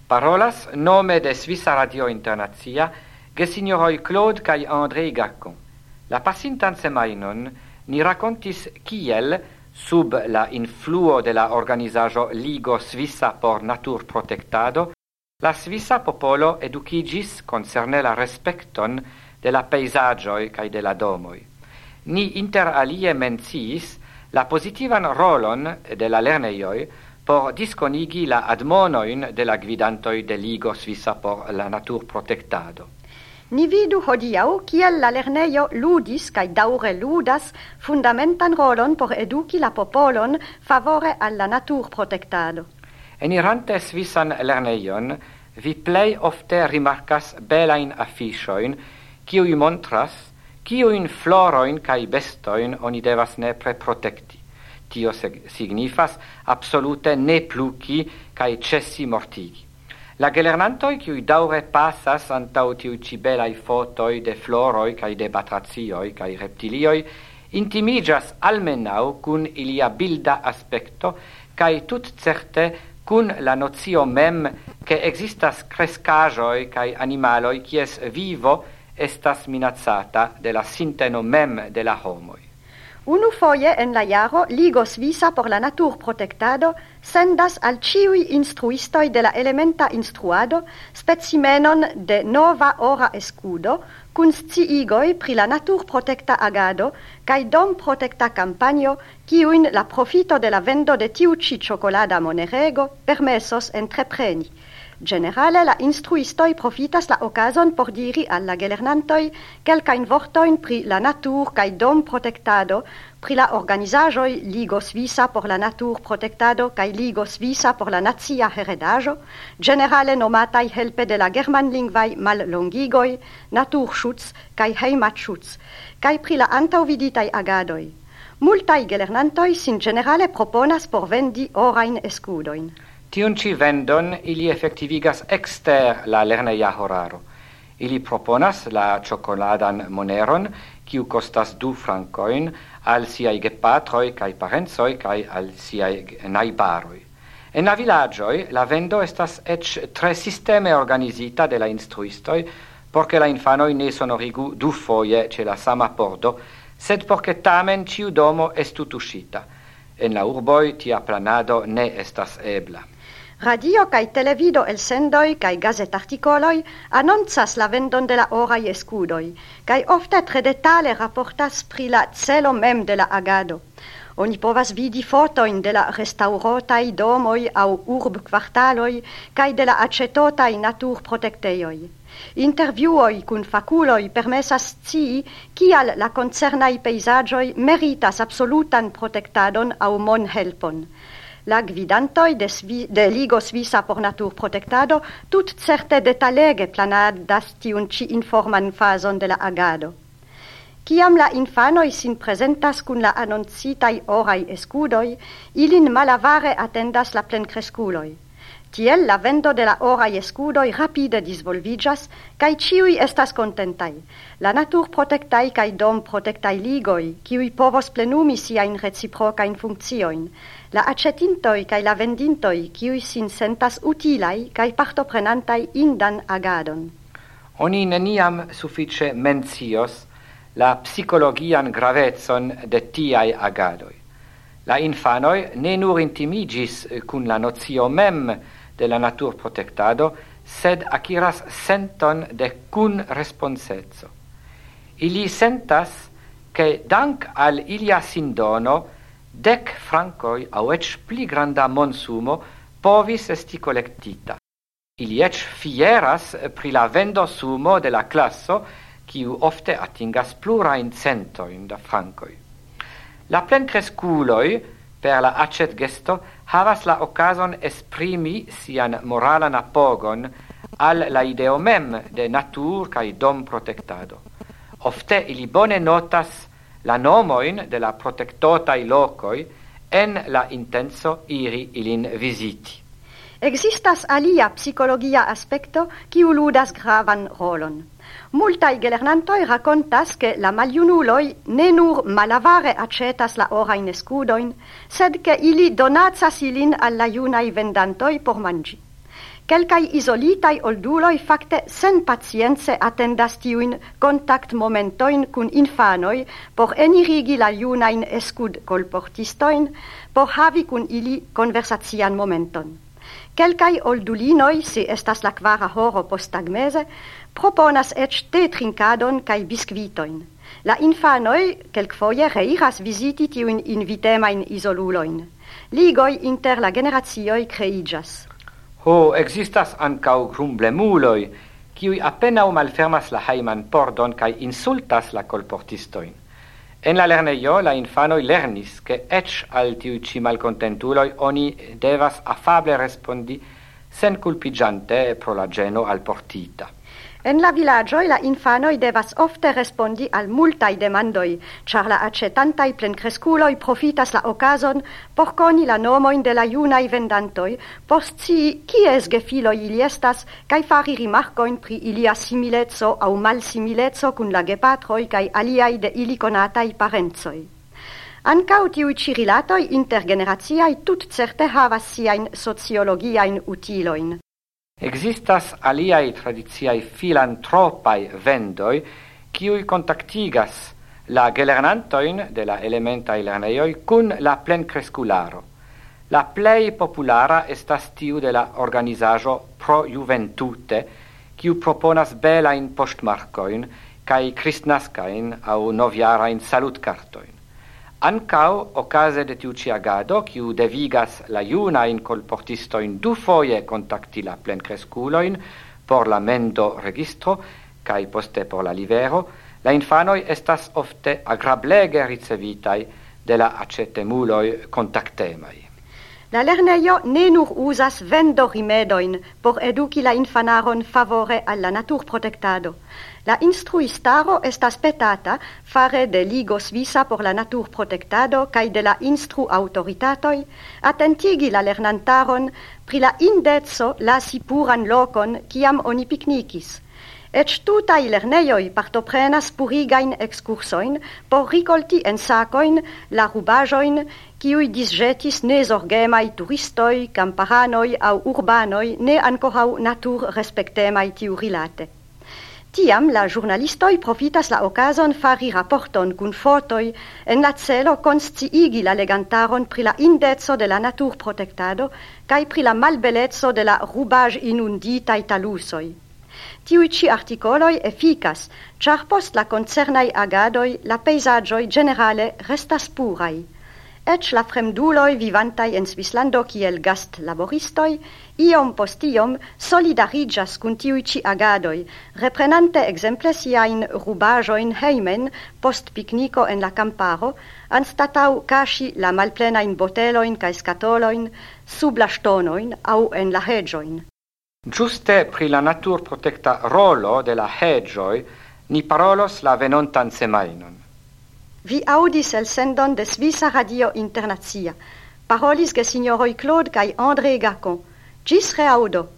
Parolas nome de Svissa Radio Internazia gesignoroi Claude kai André Gacon. La pasintan semainon ni racontis kiel sub la influo de la organizajo Ligo Svissa por Natur Protectado la Svissa popolo educigis concerne la respecton de la peisagioi kai de la domoi. Ni inter alie menciis la positivan rolon de la lerneioi por disconigi la admonoin de la gvidantoi de Ligo Svissa por la Natur Protectado. Ni vidu hodiau kiel la lerneio ludis kaj daŭre ludas fundamentan rolon por eduki la popolon favore al la naturprotektado. Enirante Svissan lerneion, vi plej ofte rimarkas belajn afiŝojn, kiuj montras, kiujn florojn kaj bestojn oni devas nepre protekti. Tio signifas absolute ne pluki kaj ĉesi mortigi. La gelernantoi kiuj daŭre pasas antaŭ tiuj ĉi belaj fotoj de floroj kaj de batracioj kaj reptilioj intimiĝas almenaŭ kun ilia bilda aspekto kaj tutcerte kun la nocio mem ke ekzistas kreskaĵoj kaj animaloj kies vivo estas minacata de la sinteno mem de la homoj. Unu foje en la jaro Ligo Svissa por la naturprotektado sendas al ĉiuj instruistoj de la elementa instruado specimenon de nova ora escudo kun sciigoj pri la naturprotekta agado kaj domprotekta kampanjo kiujn la profito de la vendo de tiu ĉi ĉokolada monerego permesos entrepreni. Generale la instruistoi profitas la okazon por diri al la gelernantoi kelkajn vortojn pri la natur kaj dom protektado, pri la organizaĵoj Ligo Svissa por la natur protektado kaj Ligo Svissa por la nacia heredaĵo, generale nomataj helpe de la germanlingvaj mallongigoj Naturschutz kaj Heimatschutz, kaj pri la antaŭviditaj agadoj. Multaj gelernantoj sin generale proponas por vendi orajn eskudojn. Tiun ci vendon ili effektivigas exter la lerneia horaro. Ili proponas la ciocoladan moneron, kiu costas 2 francoin, al siai gepatroi kai parenzoi kai al siai naibaroi. En la villagioi la vendo estas ec 3 sisteme organizita de la instruistoi, porche la infanoi ne sonorigu 2 foie ce la sama pordo, sed porche tamen ciu domo estut uscita. En la urboi tia planado ne estas ebla. Radio kaj televido elsendoj kaj gazetartikoloj anoncas la vendon de la oraj eskudoj, kaj ofte tre detale raportas pri la celo mem de la agado. Oni povas vidi fotojn de la restaŭrotaj domoj aŭ urbkvartaloj kaj de la aĉetotaj naturprotektejoj. Intervjuoj kun fakuloj permesas scii kial la koncernaj pejzaĝoj meritas absolutan protektadon aŭ monhelpon. La gvidantoi de Ligo Svissa por Natur Protektado tut certe detalege planadas tiun ĉi informan fazon de la agado. Kiam la infanoj sin prezentas kun la anoncitaj oraj eskudoj, ilin malavare atendas la plenkreskuloj. Tiel la vendo de la oraj eskudoj rapide disvolviĝas kaj ĉiuj estas kontentaj. La naturprotektaj kaj domprotektaj ligoj, kiuj povos plenumi siajn reciprokajn funkciojn, la aĉetintoj kaj la vendintoj, kiuj sin sentas utilaj kaj partoprenantaj indan agadon. Oni neniam sufiĉe mencios la psikologian gravecon de tiaj agadoj. La infanoj ne nur intimiĝis kun la nocio mem de la naturprotektado, sed akiras senton de kun responseco. Ili sentas ke dank al ilia sindono 10 francoj aŭ eĉ pli granda monsumo povis esti kolektita. Ili eĉ fieras pri la vendosumo de la klaso, kiu ofte atingas plurajn centojn da francoj. La plenkreskuloj per la aĉetgesto havas la okazon esprimi sian moralan apogon al la ideo mem de natur kaj domprotektado. Ofte ili bone notas la nomojn de la protektotaj lokoj en la intenco iri ilin viziti. Existas alia psikologia aspekto kiu ludas gravan rolon. Multaj gelernantoj rakontas ke la maljunuloj ne nur malavare aĉetas la orajn eskudojn, sed ke ili donacas ilin al la junaj vendantoj por manĝi. Kelkai isolitai olduloi facte sen pacience attendas tiuin contact momentoin kun infanoi por enirigi la junain escud colportistoin, por havi kun ili conversatian momenton. Kelkai oldulinoi, se estas la kvara horo postagmese, proponas ec te trincadon kai biscuitoin. La infanoi kelkfoje reiras visiti tiuin invitemain isoluloin. Ligoi inter la generatioi creigas. Existas ancau grumblemuloi, kiui appenau malfermas la haiman pordon kai insultas la colportistoin. En la lerneio la infanoi lernis che ec al tiui ci malcontentuloi oni devas afable respondi sen culpigiante pro la geno al portita. En la villagioi la infanoi devas ofte respondi al multai demandoi, char la accetantai plencresculoi profitas la ocason por coni la nomoin de la junai vendantoi, por scii kies gefiloi ili estas, kai fari rimarcoin pri ilia similezzo au malsimilezzo cun la gepatroi kai aliai de ili conatai parenzoi. Ancau tiui cirilatoi intergeneratiai tut certe havas siain sociologiain utiloin. Existas aliai tradiziai filantropai vendoi, kiui contactigas la gelernantoin de la elementai lerneioi cun la plencrescularo. La plei populara estas tiu de la organizajo Pro Juventute, kiu proponas belain postmarcoin kai kristnascain au noviarain salutcartoin. Ancau, ocase de tiu ci agado, kiu devigas la junain colportistoin du foie contacti la plencresculoin por la mendo registro, cae poste por la livero, la infanoi estas ofte agrablege ricevitai de la accetemuloi contactemai. La lerneio ne nur usas vendo rimedoin por educi la infanaron favore alla natur protectado. La instruistaro estas petata fare de ligo svisa por la natur protectado cae de la instru autoritatoi attentigi la lernantaron pri la indezzo lasi puran locon ciam oni picnicis. Ec tutai lerneioi partoprenas purigain excursoin por ricolti en sacoin la rubajoin kiui disjetis ne zorgemai turistoi, camparanoi au urbanoi ne ancorau natur respectemai tiu rilate. Tiam la giornalistoi profitas la ocason fari rapporton cun fotoi en la celo consciigi la legantaron pri la indezzo de la natur protectado cae pri la malbelezzo de la rubage inunditai talusoi. Tiui ci articoloi efficas, char post la concernai agadoi la peisagioi generale restas purai. Ec la fremduloi vivantai en Svislando kiel gast laboristoi, iom post iom solidarigas cun tiui ci agadoi, reprenante exemple siain rubajoin heimen post picnico en la camparo, anstatau cashi la malplenain boteloin cae scatoloin, sub la stonoin au en la hedgioin. Giuste pri la natur protecta rolo de la hedgioi, ni parolos la venontan semainon. Vi audis el sendon de Svisa Radio Internazia. Parolis ge signoroi Claude cae André Gacon. Gis reaudo.